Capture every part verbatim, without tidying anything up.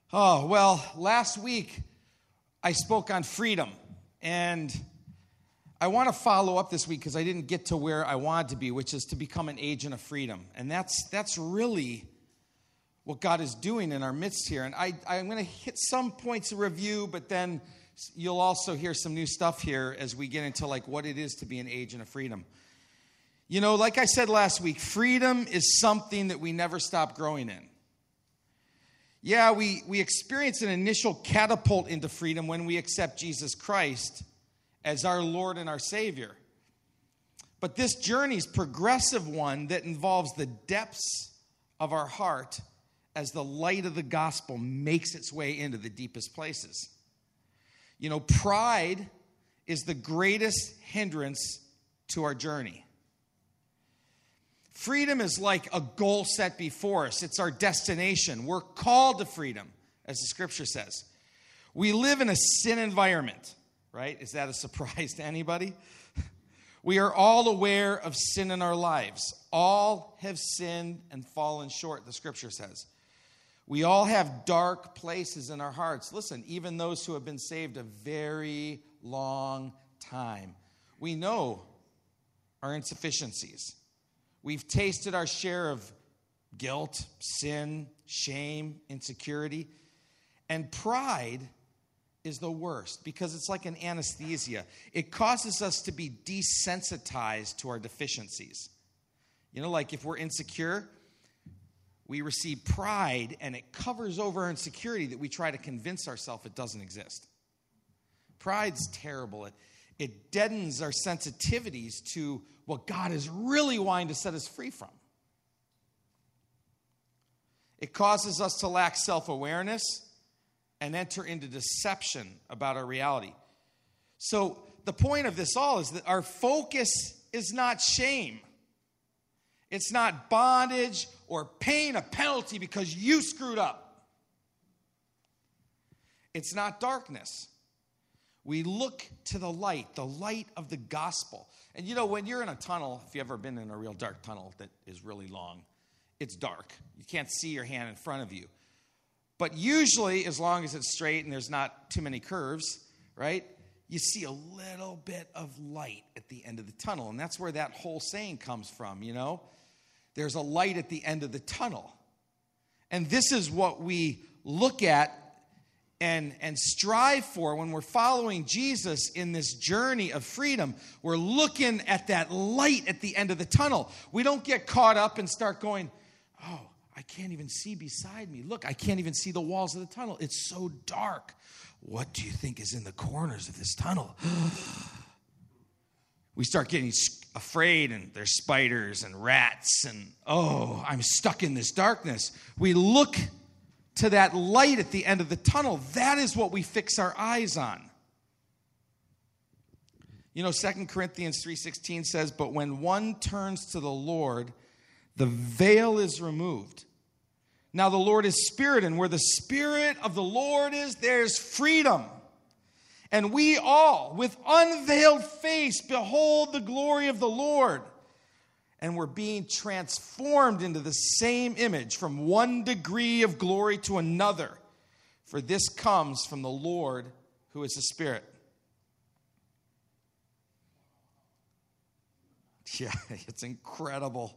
Oh, well, last week I spoke on freedom, and I want to follow up this week because I didn't get to where I wanted to be, which is to become an agent of freedom. And that's that's really what God is doing in our midst here. And I, I'm going to hit some points of review, but then you'll also hear some new stuff here as we get into like what it is to be an agent of freedom. You know, like I said last week, freedom is something that we never stop growing in. Yeah, we, we experience an initial catapult into freedom when we accept Jesus Christ as our Lord and our Savior. But this journey is a progressive one that involves the depths of our heart as the light of the gospel makes its way into the deepest places. You know, pride is the greatest hindrance to our journey. Freedom is like a goal set before us. It's our destination. We're called to freedom, as the scripture says. We live in a sin environment, right? Is that a surprise to anybody? We are all aware of sin in our lives. All have sinned and fallen short, the scripture says. We all have dark places in our hearts. Listen, even those who have been saved a very long time, we know our insufficiencies. We've tasted our share of guilt, sin, shame, insecurity. And pride is the worst because it's like an anesthesia. It causes us to be desensitized to our deficiencies. You know, like if we're insecure, we receive pride and it covers over our insecurity that we try to convince ourselves it doesn't exist. Pride's terrible. It, it deadens our sensitivities to what God is really wanting to set us free from. It causes us to lack self-awareness and enter into deception about our reality. So the point of this all is that our focus is not shame. It's not bondage or paying a penalty because you screwed up. It's not darkness. We look to the light, the light of the gospel. And you know, when you're in a tunnel, if you've ever been in a real dark tunnel that is really long, it's dark. You can't see your hand in front of you. But usually, as long as it's straight and there's not too many curves, right, you see a little bit of light at the end of the tunnel. And that's where that whole saying comes from, you know. There's a light at the end of the tunnel. And this is what we look at and, and strive for when we're following Jesus in this journey of freedom. We're looking at that light at the end of the tunnel. We don't get caught up and start going, oh, I can't even see beside me. Look, I can't even see the walls of the tunnel. It's so dark. What do you think is in the corners of this tunnel? We start getting afraid, and there's spiders and rats, and oh, I'm stuck in this darkness. We look to that light at the end of the tunnel. That is what we fix our eyes on. You know, Second Corinthians three sixteen says, but when one turns to the Lord, the veil is removed. Now the Lord is Spirit, and where the Spirit of the Lord is, there's freedom. And we all, with unveiled face, behold the glory of the Lord. And we're being transformed into the same image from one degree of glory to another. For this comes from the Lord who is the Spirit. Yeah, it's incredible.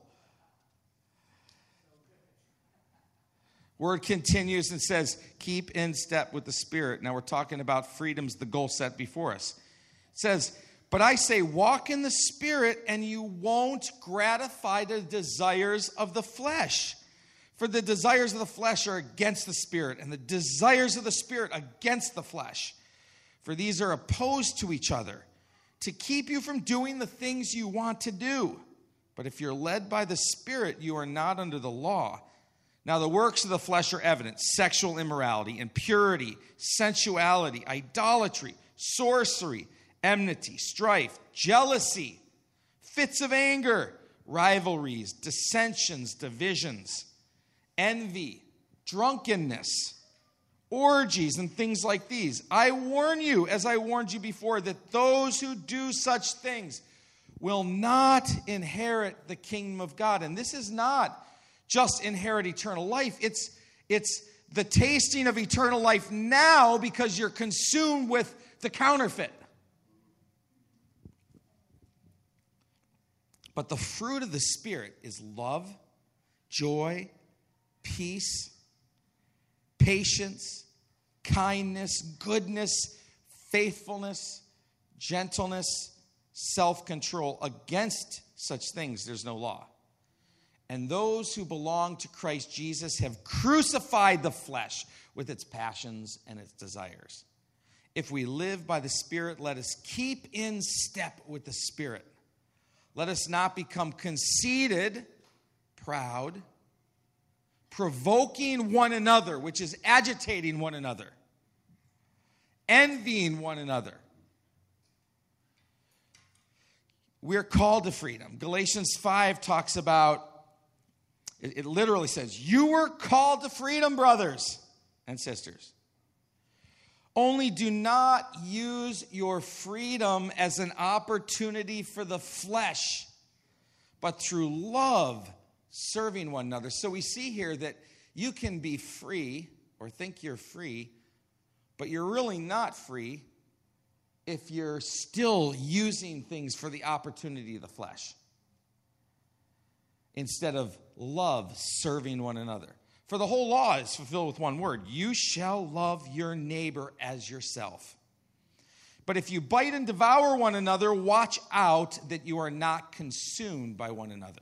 Word continues and says, keep in step with the Spirit. Now we're talking about freedom's the goal set before us. It says, but I say, walk in the Spirit, and you won't gratify the desires of the flesh. For the desires of the flesh are against the Spirit, and the desires of the Spirit against the flesh. For these are opposed to each other, to keep you from doing the things you want to do. But if you're led by the Spirit, you are not under the law. Now the works of the flesh are evident: sexual immorality, impurity, sensuality, idolatry, sorcery, enmity, strife, jealousy, fits of anger, rivalries, dissensions, divisions, envy, drunkenness, orgies, and things like these. I warn you, as I warned you before, that those who do such things will not inherit the kingdom of God. And this is not just inherit eternal life. It's, it's the tasting of eternal life now because you're consumed with the counterfeit. But the fruit of the Spirit is love, joy, peace, patience, kindness, goodness, faithfulness, gentleness, self-control. Against such things there's no law. And those who belong to Christ Jesus have crucified the flesh with its passions and its desires. If we live by the Spirit, let us keep in step with the Spirit. Let us not become conceited, proud, provoking one another, which is agitating one another, envying one another. We're called to freedom. Galatians five talks about, it, it literally says, you were called to freedom, brothers and sisters. Only do not use your freedom as an opportunity for the flesh, but through love, serving one another. So we see here that you can be free or think you're free, but you're really not free if you're still using things for the opportunity of the flesh instead of love, serving one another. For the whole law is fulfilled with one word: you shall love your neighbor as yourself. But if you bite and devour one another, watch out that you are not consumed by one another.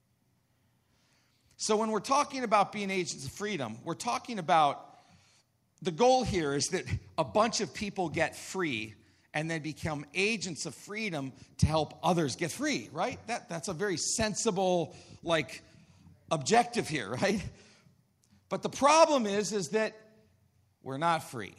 So when we're talking about being agents of freedom, we're talking about, the goal here is that a bunch of people get free and then become agents of freedom to help others get free, right? That, that's a very sensible, like, objective here, right? But the problem is, is that we're not free.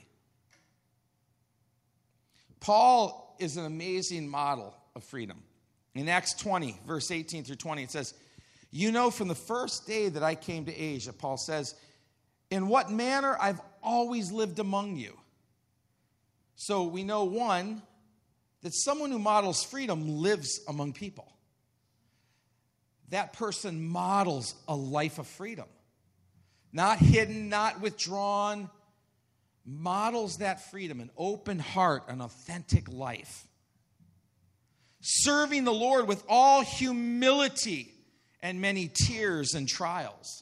Paul is an amazing model of freedom. In Acts twenty, verse eighteen through twenty, it says, you know, from the first day that I came to Asia, Paul says, in what manner I've always lived among you. So we know, one, that someone who models freedom lives among people. That person models a life of freedom. Not hidden, not withdrawn, models that freedom, an open heart, an authentic life. Serving the Lord with all humility and many tears and trials.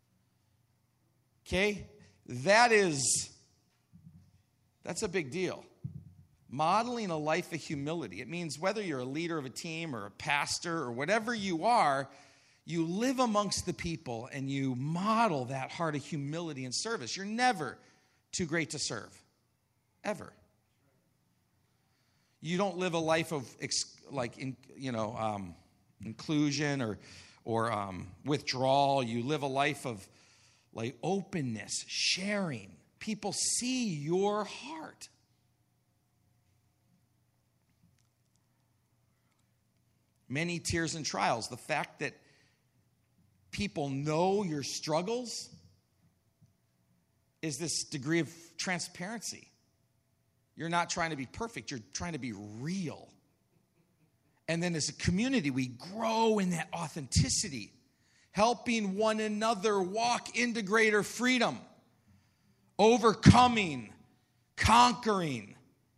Okay? That is, that's a big deal. Modeling a life of humility. It means whether you're a leader of a team or a pastor or whatever you are, you live amongst the people and you model that heart of humility and service. You're never too great to serve. Ever. You don't live a life of, like, in, you know, um, inclusion or, or um, withdrawal. You live a life of, like, openness, sharing. People see your heart. Many tears and trials. The fact that people know your struggles is this degree of transparency. You're not trying to be perfect. You're trying to be real. And then as a community, we grow in that authenticity, helping one another walk into greater freedom, overcoming, conquering.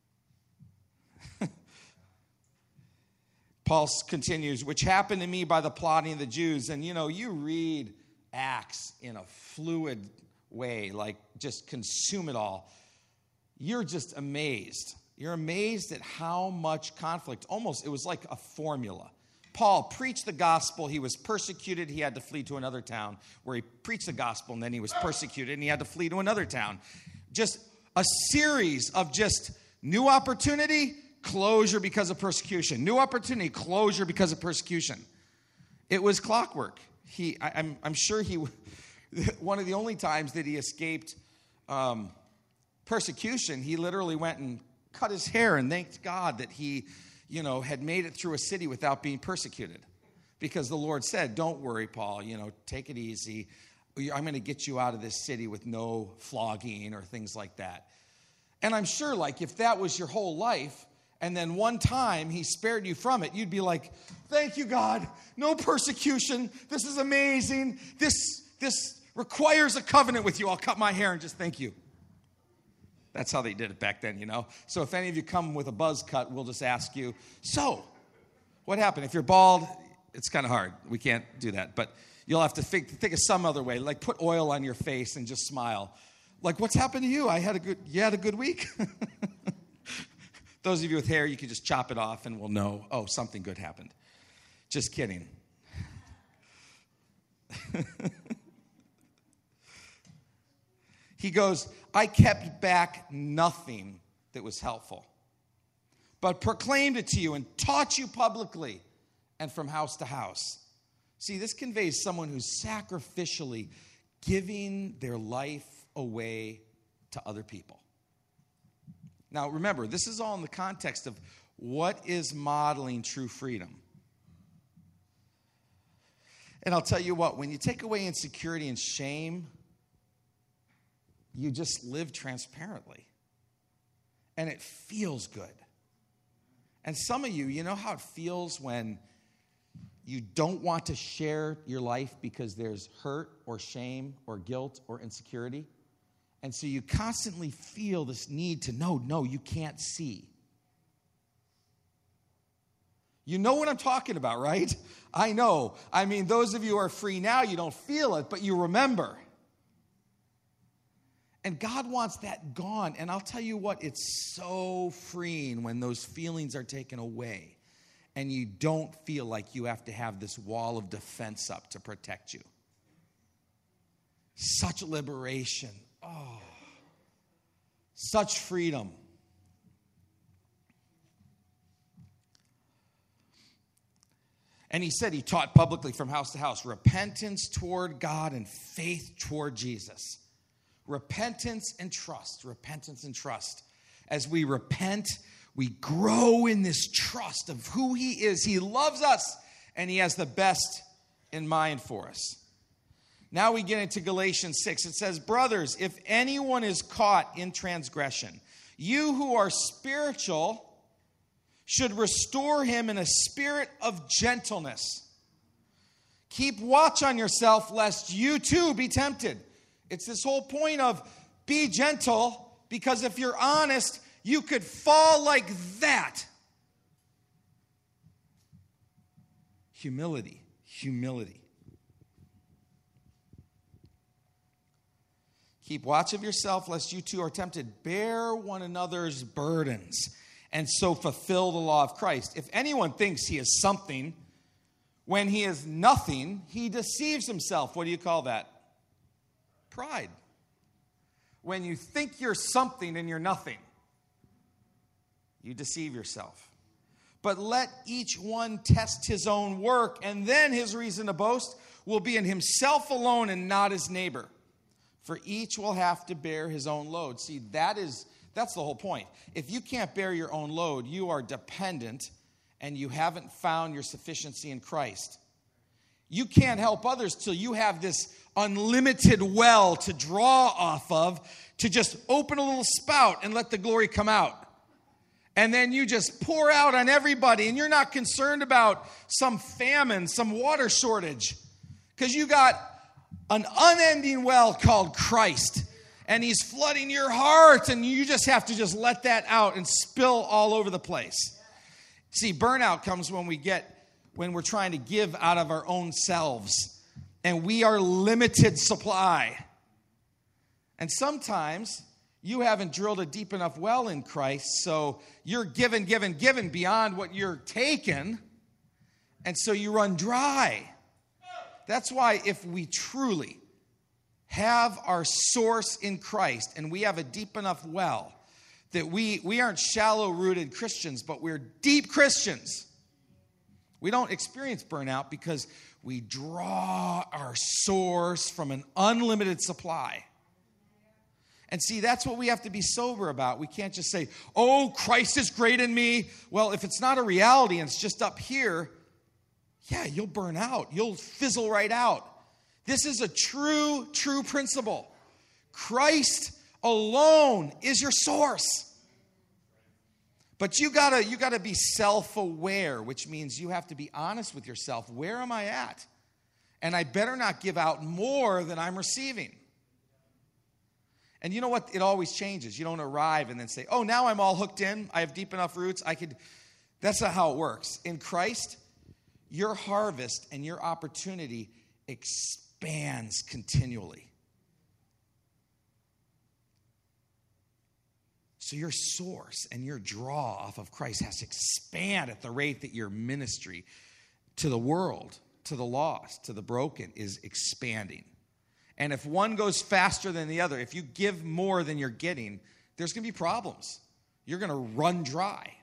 Paul continues, which happened to me by the plotting of the Jews. And, you know, you read Acts in a fluid way, like just consume it all. You're just amazed. You're amazed at how much conflict, almost, it was like a formula. Paul preached the gospel. He was persecuted. He had to flee to another town where he preached the gospel, and then he was persecuted, and he had to flee to another town. Just a series of just new opportunity, closure because of persecution. New opportunity, closure because of persecution. It was clockwork. He, I, I'm, I'm sure he, one of the only times that he escaped um, persecution, he literally went and cut his hair and thanked God that he, you know, had made it through a city without being persecuted. Because the Lord said, don't worry, Paul, you know, take it easy. I'm going to get you out of this city with no flogging or things like that. And I'm sure, like, if that was your whole life, and then one time he spared you from it, you'd be like, thank you, God. No persecution. This is amazing. This, this requires a covenant with you. I'll cut my hair and just thank you. That's how they did it back then, you know. So if any of you come with a buzz cut, we'll just ask you, so, what happened? If you're bald, it's kind of hard. We can't do that. But you'll have to think, think of some other way. Like put oil on your face and just smile. Like, what's happened to you? I had a good, you had a good week? Those of you with hair, you can just chop it off and we'll know, oh, something good happened. Just kidding. He goes, I kept back nothing that was helpful, but proclaimed it to you and taught you publicly and from house to house. See, this conveys someone who's sacrificially giving their life away to other people. Now, remember, this is all in the context of what is modeling true freedom. And I'll tell you what, when you take away insecurity and shame, you just live transparently. And it feels good. And some of you, you know how it feels when you don't want to share your life because there's hurt or shame or guilt or insecurity? And so you constantly feel this need to know, no, you can't see. You know what I'm talking about, right? I know. I mean, those of you who are free now, you don't feel it, but you remember. And God wants that gone. And I'll tell you what, it's so freeing when those feelings are taken away and you don't feel like you have to have this wall of defense up to protect you. Such liberation. Oh, such freedom. And he said he taught publicly from house to house, repentance toward God and faith toward Jesus. Repentance and trust, repentance and trust. As we repent, we grow in this trust of who he is. He loves us, and he has the best in mind for us. Now we get into Galatians six. It says, brothers, if anyone is caught in transgression, you who are spiritual should restore him in a spirit of gentleness. Keep watch on yourself, lest you too be tempted. It's this whole point of be gentle, because if you're honest, you could fall like that. Humility, humility. Keep watch of yourself, lest you too are tempted. Bear one another's burdens, and so fulfill the law of Christ. If anyone thinks he is something, when he is nothing, he deceives himself. What do you call that? Pride. When you think you're something and you're nothing, you deceive yourself. But let each one test his own work, and then his reason to boast will be in himself alone and not his neighbor. For each will have to bear his own load. See, that is, that's the whole point. If you can't bear your own load, you are dependent and you haven't found your sufficiency in Christ. You can't help others till you have this unlimited well to draw off of, to just open a little spout and let the glory come out. And then you just pour out on everybody, and you're not concerned about some famine, some water shortage, because you got an unending well called Christ, and he's flooding your heart, and you just have to just let that out and spill all over the place. See, burnout comes when we get, when we're trying to give out of our own selves, and we are limited supply. And sometimes you haven't drilled a deep enough well in Christ, so you're given, given, given beyond what you're taken, and so you run dry. That's why if we truly have our source in Christ and we have a deep enough well, that we, we aren't shallow-rooted Christians, but we're deep Christians. We don't experience burnout because we draw our source from an unlimited supply. And see, that's what we have to be sober about. We can't just say, oh, Christ is great in me. Well, if it's not a reality and it's just up here, yeah, you'll burn out. You'll fizzle right out. This is a true, true principle. Christ alone is your source. But you gotta, you gotta be self-aware, which means you have to be honest with yourself. Where am I at? And I better not give out more than I'm receiving. And you know what? It always changes. You don't arrive and then say, oh, now I'm all hooked in. I have deep enough roots. I could. That's not how it works. In Christ, your harvest and your opportunity expands continually. So your source and your draw off of Christ has to expand at the rate that your ministry to the world, to the lost, to the broken is expanding. And if one goes faster than the other, if you give more than you're getting, there's going to be problems. You're going to run dry.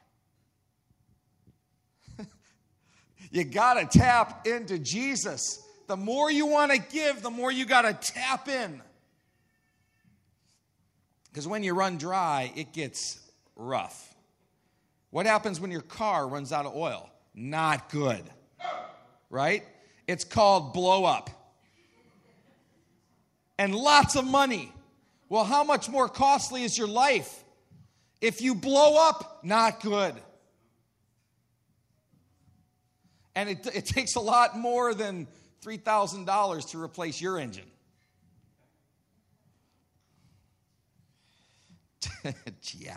You got to tap into Jesus. The more you want to give, the more you got to tap in. Because when you run dry, it gets rough. What happens when your car runs out of oil? Not good. Right? It's called blow up. And lots of money. Well, how much more costly is your life? If you blow up, not good. And it, it takes a lot more than three thousand dollars to replace your engine. Yeah.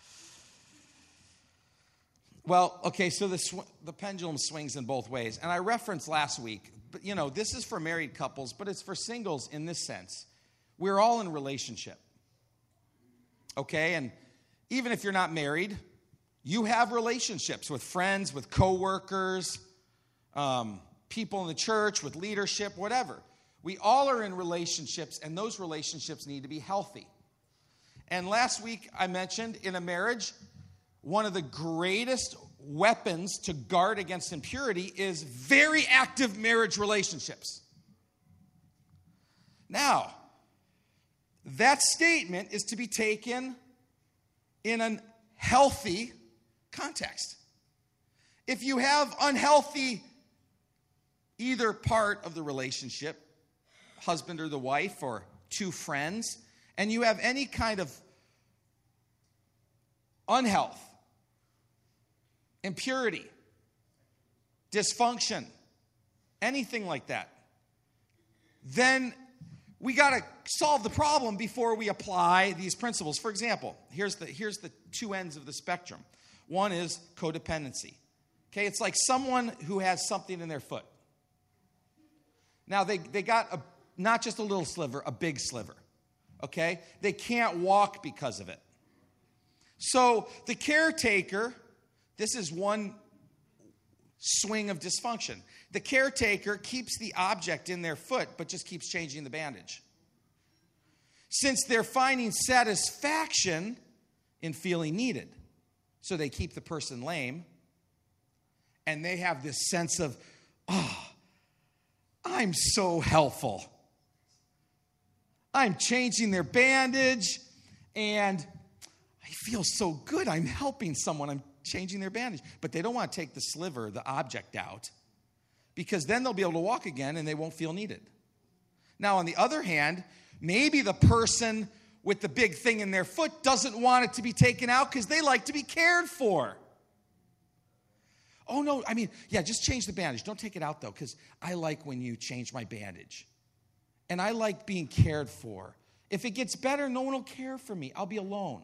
Well, okay, so the, sw- the pendulum swings in both ways. And I referenced last week, but you know, this is for married couples, but it's for singles in this sense. We're all in a relationship. Okay, and even if you're not married, you have relationships with friends, with coworkers, um, people in the church, with leadership, whatever. We all are in relationships, and those relationships need to be healthy. And last week I mentioned in a marriage, one of the greatest weapons to guard against impurity is very active marriage relationships. Now, that statement is to be taken in a healthy context. If you have unhealthy either part of the relationship, husband or the wife or two friends, and you have any kind of unhealth, impurity, dysfunction, anything like that, then we got to solve the problem before we apply these principles. For example, here's the here's the two ends of the spectrum. One is codependency. Okay, it's like someone who has something in their foot. Now they they got a not just a little sliver, a big sliver. Okay? They can't walk because of it. So the caretaker, this is one swing of dysfunction. The caretaker keeps the object in their foot, but just keeps changing the bandage. Since they're finding satisfaction in feeling needed. So they keep the person lame, and they have this sense of, oh, I'm so helpful. I'm changing their bandage, and I feel so good. I'm helping someone. I'm changing their bandage. But they don't want to take the sliver, the object out, because then they'll be able to walk again and they won't feel needed. Now, on the other hand, maybe the person with the big thing in their foot doesn't want it to be taken out because they like to be cared for. Oh, no, I mean, yeah, just change the bandage. Don't take it out, though, because I like when you change my bandage. And I like being cared for. If it gets better, no one will care for me. I'll be alone.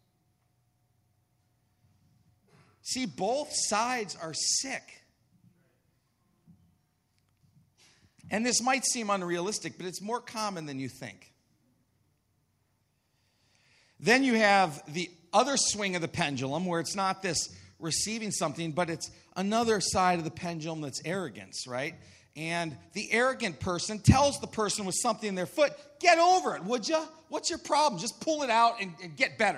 See, both sides are sick. And this might seem unrealistic, but it's more common than you think. Then you have the other swing of the pendulum where it's not this receiving something, but it's another side of the pendulum that's arrogance, right? And the arrogant person tells the person with something in their foot, get over it, would you? What's your problem? Just pull it out and, and get better.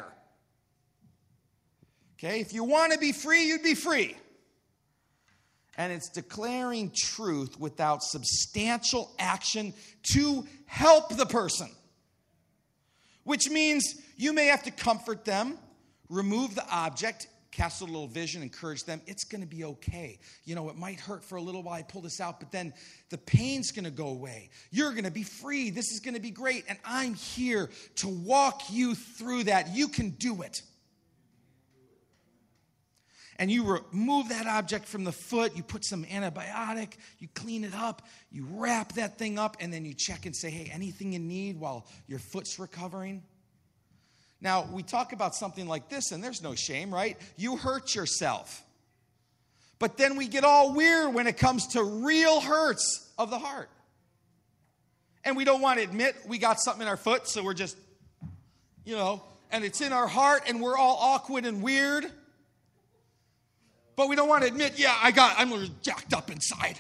Okay, if you want to be free, you'd be free. And it's declaring truth without substantial action to help the person. Which means you may have to comfort them, remove the object, cast a little vision, encourage them. It's going to be okay. You know, it might hurt for a little while. I pull this out, but then the pain's going to go away. You're going to be free. This is going to be great. And I'm here to walk you through that. You can do it. And you remove that object from the foot, you put some antibiotic, you clean it up, you wrap that thing up, and then you check and say, hey, anything you need while your foot's recovering? Now, we talk about something like this, and there's no shame, right? You hurt yourself. But then we get all weird when it comes to real hurts of the heart. And we don't want to admit we got something in our foot, so we're just, you know, and it's in our heart, and we're all awkward and weird. But we don't want to admit, yeah, I got, I'm a little jacked up inside.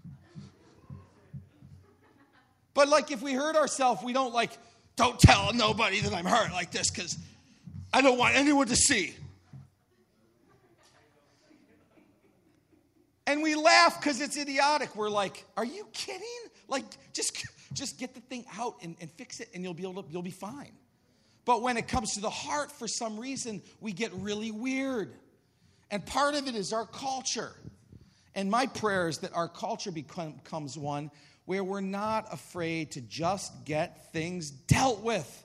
But like if we hurt ourselves, we don't like, don't tell nobody that I'm hurt like this because I don't want anyone to see. And we laugh because it's idiotic. We're like, are you kidding? Like, just, just get the thing out and, and fix it and you'll be able to, you'll be fine. But when it comes to the heart, for some reason, we get really weird. And part of it is our culture. And my prayer is that our culture become, becomes one where we're not afraid to just get things dealt with.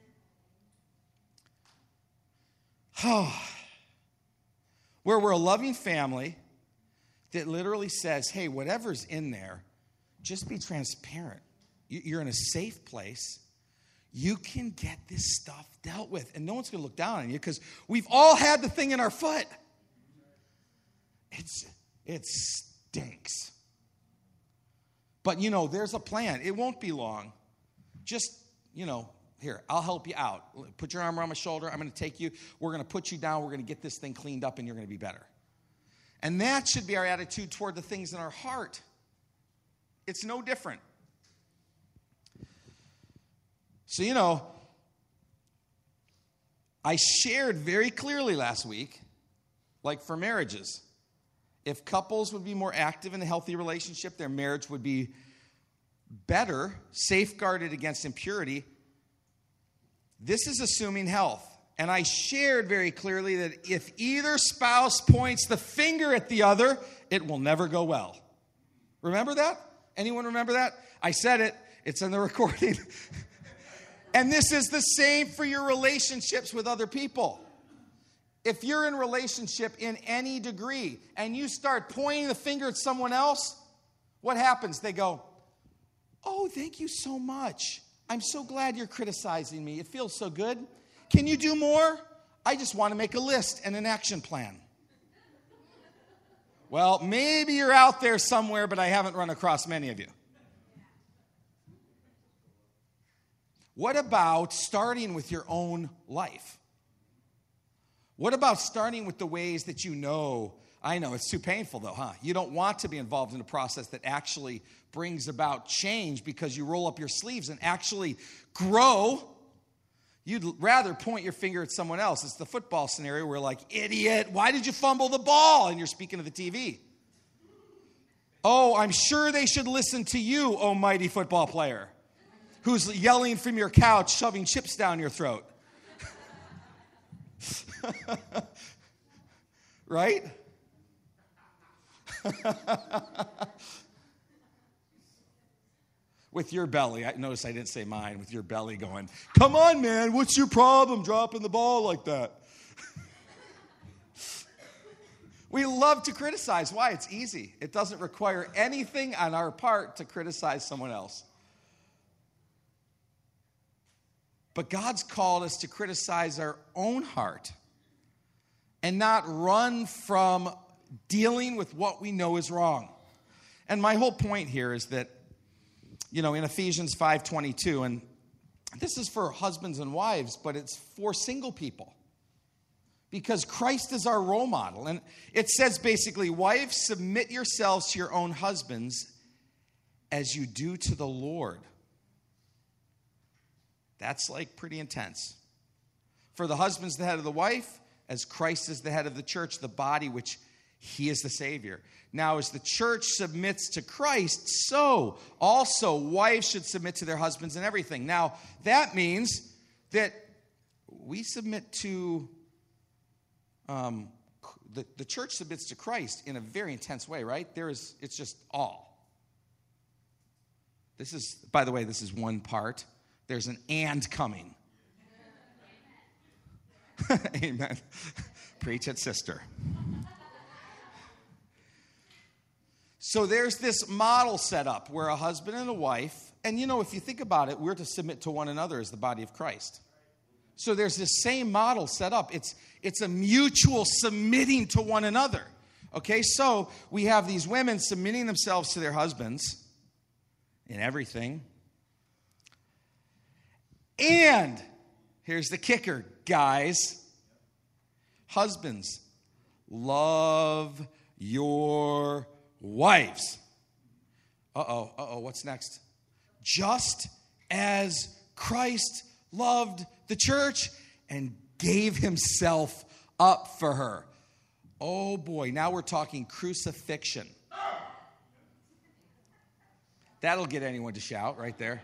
Where we're a loving family that literally says, hey, whatever's in there, just be transparent. You're in a safe place. You can get this stuff dealt with. And no one's going to look down on you because we've all had the thing in our foot. It's, it stinks. But, you know, there's a plan. It won't be long. Just, you know, here, I'll help you out. Put your arm around my shoulder. I'm going to take you. We're going to put you down. We're going to get this thing cleaned up, and you're going to be better. And that should be our attitude toward the things in our heart. It's no different. So, you know, I shared very clearly last week, like for marriages, if couples would be more active in a healthy relationship, their marriage would be better, safeguarded against impurity. This is assuming health. And I shared very clearly that if either spouse points the finger at the other, it will never go well. Remember that? Anyone remember that? I said it. It's in the recording. And this is the same for your relationships with other people. If you're in a relationship in any degree and you start pointing the finger at someone else, what happens? They go, oh, thank you so much. I'm so glad you're criticizing me. It feels so good. Can you do more? I just want to make a list and an action plan. Well, maybe you're out there somewhere, but I haven't run across many of you. What about starting with your own life? What about starting with the ways that you know, I know it's too painful though, huh? You don't want to be involved in a process that actually brings about change because you roll up your sleeves and actually grow. You'd rather point your finger at someone else. It's the football scenario where like, idiot, why did you fumble the ball? And you're speaking to the T V. Oh, I'm sure they should listen to you, oh mighty football player, who's yelling from your couch, shoving chips down your throat. Right? With your belly. I notice I didn't say mine. With your belly going, come on, man, what's your problem dropping the ball like that? We love to criticize. Why? It's easy. It doesn't require anything on our part to criticize someone else. But God's called us to criticize our own heart and not run from dealing with what we know is wrong. And my whole point here is that, you know, in Ephesians five twenty-two, and this is for husbands and wives, but it's for single people. Because Christ is our role model. And it says basically, wives, submit yourselves to your own husbands as you do to the Lord. That's like pretty intense. For the husband's the head of the wife, as Christ is the head of the church, the body, which he is the Savior. Now, as the church submits to Christ, so also wives should submit to their husbands in everything. Now, that means that we submit to, um, the, the church submits to Christ in a very intense way, right? There is, it's just all. This is, by the way, this is one part. There's an and coming. Amen. Preach it, sister. So there's this model set up where a husband and a wife, and you know, if you think about it, we're to submit to one another as the body of Christ. So there's this same model set up. It's, it's a mutual submitting to one another. Okay, so we have these women submitting themselves to their husbands in everything. And here's the kicker, guys. Husbands, love your wives. Uh-oh, uh-oh, what's next? Just as Christ loved the church and gave himself up for her. Oh boy, now we're talking crucifixion. That'll get anyone to shout right there.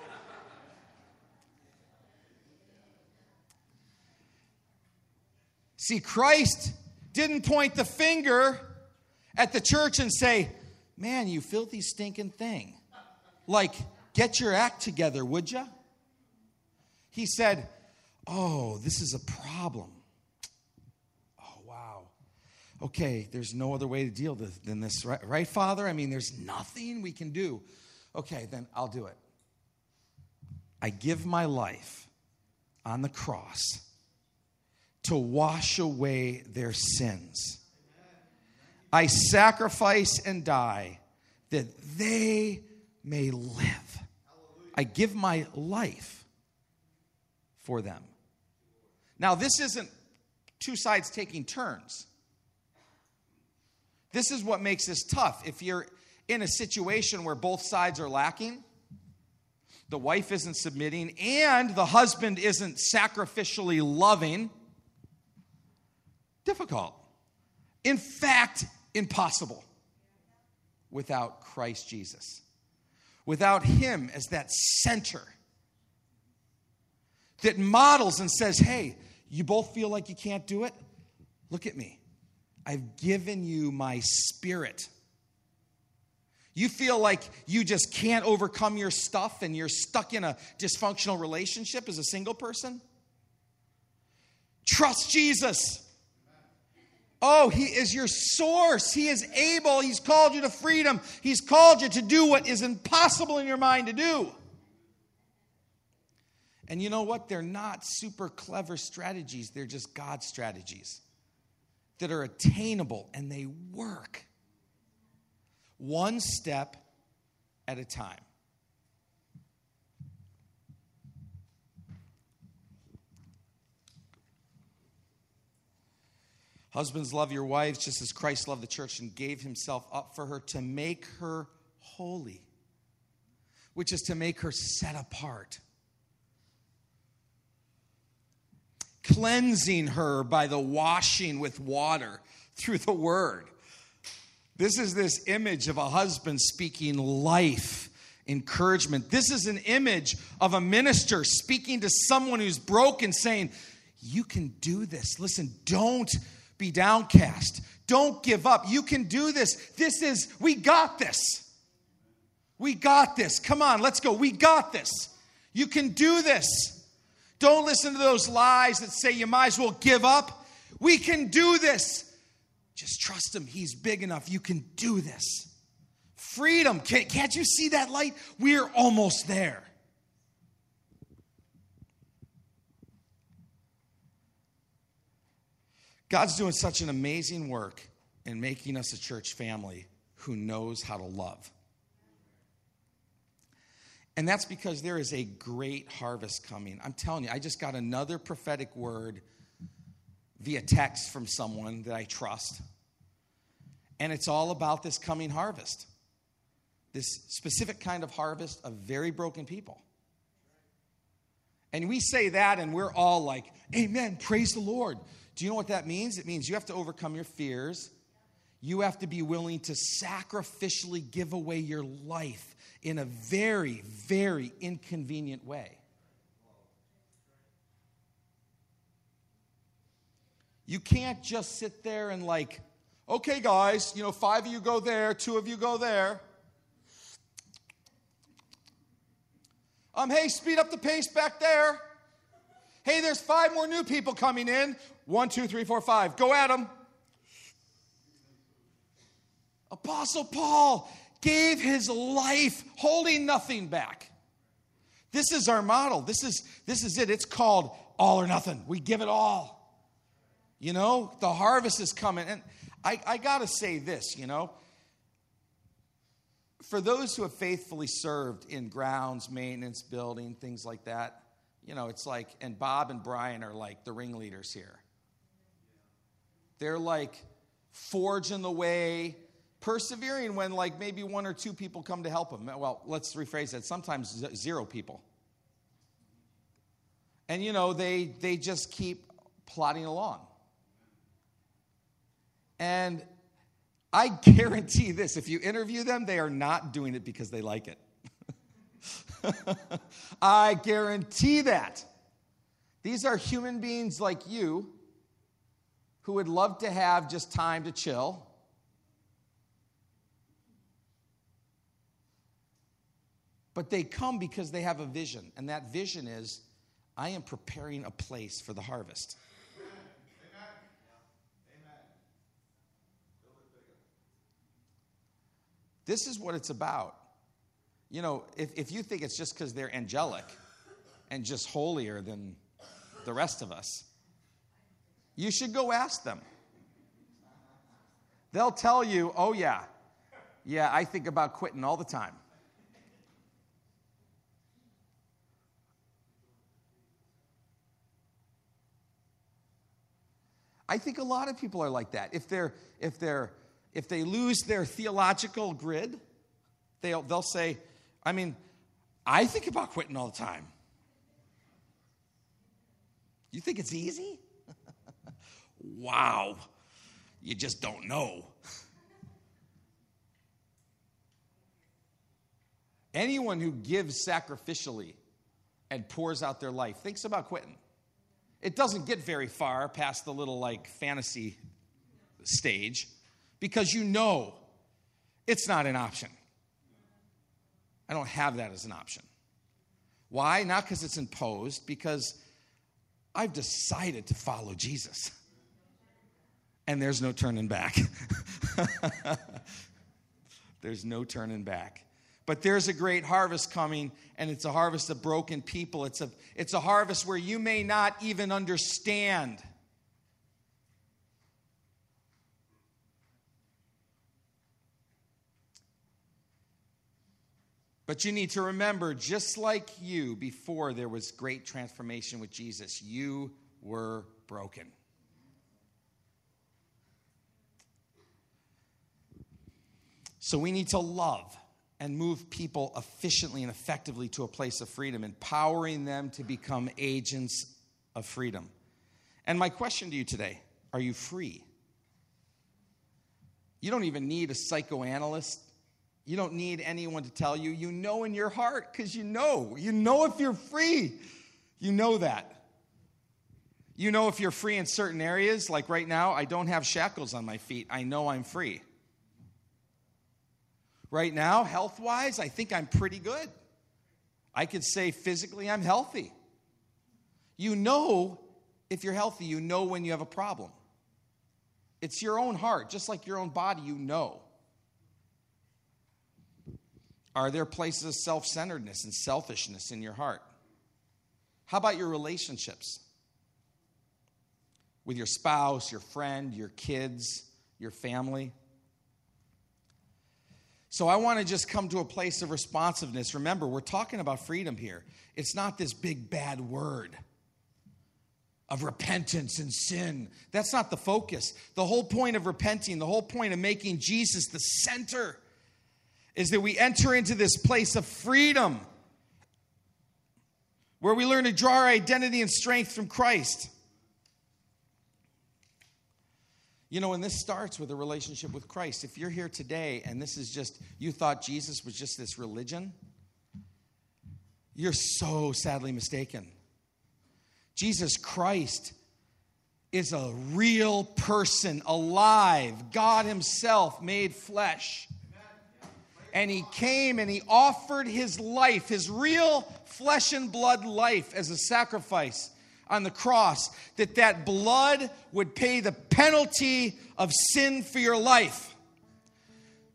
See, Christ didn't point the finger at the church and say, man, you filthy, stinking thing. Like, get your act together, would you? He said, oh, this is a problem. Oh, wow. Okay, there's no other way to deal than this, right, right, Father? I mean, there's nothing we can do. Okay, then I'll do it. I give my life on the cross to wash away their sins. I sacrifice and die that they may live. I give my life for them. Now, this isn't two sides taking turns. This is what makes this tough. If you're in a situation where both sides are lacking, the wife isn't submitting, and the husband isn't sacrificially loving, difficult. In fact, impossible without Christ Jesus. Without him as that center that models and says, hey, you both feel like you can't do it? Look at me. I've given you my spirit. You feel like you just can't overcome your stuff and you're stuck in a dysfunctional relationship as a single person? Trust Jesus. Oh, he is your source. He is able. He's called you to freedom. He's called you to do what is impossible in your mind to do. And you know what? They're not super clever strategies. They're just God strategies that are attainable, and they work one step at a time. Husbands, love your wives just as Christ loved the church and gave himself up for her to make her holy, which is to make her set apart. Cleansing her by the washing with water through the word. This is this image of a husband speaking life, encouragement. This is an image of a minister speaking to someone who's broken, saying, you can do this. Listen, don't be downcast. Don't give up. You can do this. This is, we got this. We got this. Come on, let's go. We got this. You can do this. Don't listen to those lies that say you might as well give up. We can do this. Just trust him. He's big enough. You can do this. Freedom. Can't, can't you see that light? We're almost there. God's doing such an amazing work in making us a church family who knows how to love. And that's because there is a great harvest coming. I'm telling you, I just got another prophetic word via text from someone that I trust. And it's all about this coming harvest. This specific kind of harvest of very broken people. And we say that and we're all like, amen, praise the Lord. Do you know what that means? It means you have to overcome your fears. You have to be willing to sacrificially give away your life in a very, very inconvenient way. You can't just sit there and like, okay, guys, you know, five of you go there, two of you go there. Um, hey, speed up the pace back there. Hey, there's five more new people coming in. One, two, three, four, five. Go at them. Apostle Paul gave his life holding nothing back. This is our model. This is, this is it. It's called all or nothing. We give it all. You know, the harvest is coming. And I, I got to say this, you know. For those who have faithfully served in grounds, maintenance, building, things like that, you know, it's like, and Bob and Brian are like the ringleaders here. They're like forging the way, persevering when like maybe one or two people come to help them. Well, let's rephrase that. Sometimes zero people. And, you know, they they just keep plodding along. And I guarantee this, if you interview them, they are not doing it because they like it. I guarantee that. These are human beings like you who would love to have just time to chill. But they come because they have a vision, and that vision is, I am preparing a place for the harvest. This is what it's about. You know, if, if you think it's just because they're angelic and just holier than the rest of us, you should go ask them. They'll tell you, oh yeah, yeah, I think about quitting all the time. I think a lot of people are like that. If they're, if they're, If they lose their theological grid, they'll, they'll say, I mean, I think about quitting all the time. You think it's easy? Wow. You just don't know. Anyone who gives sacrificially and pours out their life thinks about quitting. It doesn't get very far past the little like fantasy stage. Because you know it's not an option. I don't have that as an option. Why? Not because it's imposed, because I've decided to follow Jesus. And there's no turning back. There's no turning back. But there's a great harvest coming, and it's a harvest of broken people. It's a, it's a harvest where you may not even understand. But you need to remember, just like you, before there was great transformation with Jesus, you were broken. So we need to love and move people efficiently and effectively to a place of freedom, empowering them to become agents of freedom. And my question to you today, are you free? You don't even need a psychoanalyst. You don't need anyone to tell you. You know in your heart, because you know. You know if you're free. You know that. You know if you're free in certain areas. Like right now, I don't have shackles on my feet. I know I'm free. Right now, health-wise, I think I'm pretty good. I could say physically I'm healthy. You know if you're healthy. You know when you have a problem. It's your own heart. Just like your own body, you know. Are there places of self-centeredness and selfishness in your heart? How about your relationships? With your spouse, your friend, your kids, your family? So I want to just come to a place of responsiveness. Remember, we're talking about freedom here. It's not this big bad word of repentance and sin. That's not the focus. The whole point of repenting, the whole point of making Jesus the center, is that we enter into this place of freedom where we learn to draw our identity and strength from Christ. You know, and this starts with a relationship with Christ. If you're here today and this is just, you thought Jesus was just this religion, you're so sadly mistaken. Jesus Christ is a real person, alive, God himself made flesh. And he came and he offered his life, his real flesh and blood life as a sacrifice on the cross, that that blood would pay the penalty of sin for your life.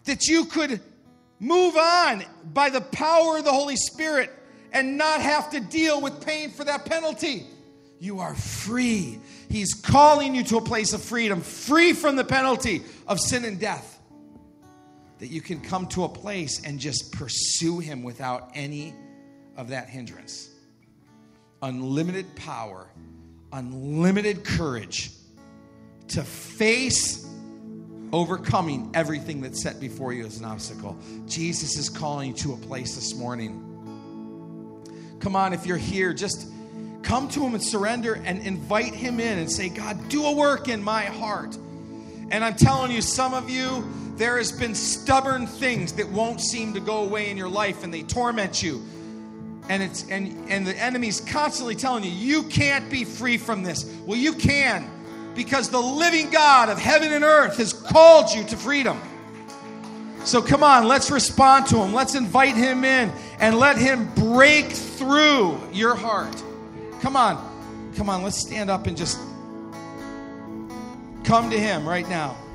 that you could move on by the power of the Holy Spirit and not have to deal with paying for that penalty. You are free. He's calling you to a place of freedom, free from the penalty of sin and death. That you can come to a place and just pursue him without any of that hindrance. Unlimited power, unlimited courage to face overcoming everything that's set before you as an obstacle. Jesus is calling you to a place this morning. Come on, if you're here, just come to him and surrender and invite him in and say, God, do a work in my heart. And I'm telling you, some of you, there has been stubborn things that won't seem to go away in your life, and they torment you. And it's and, and the enemy's constantly telling you, you can't be free from this. Well, you can, because the living God of heaven and earth has called you to freedom. So come on, let's respond to him. Let's invite him in and let him break through your heart. Come on. Come on, let's stand up and just come to him right now.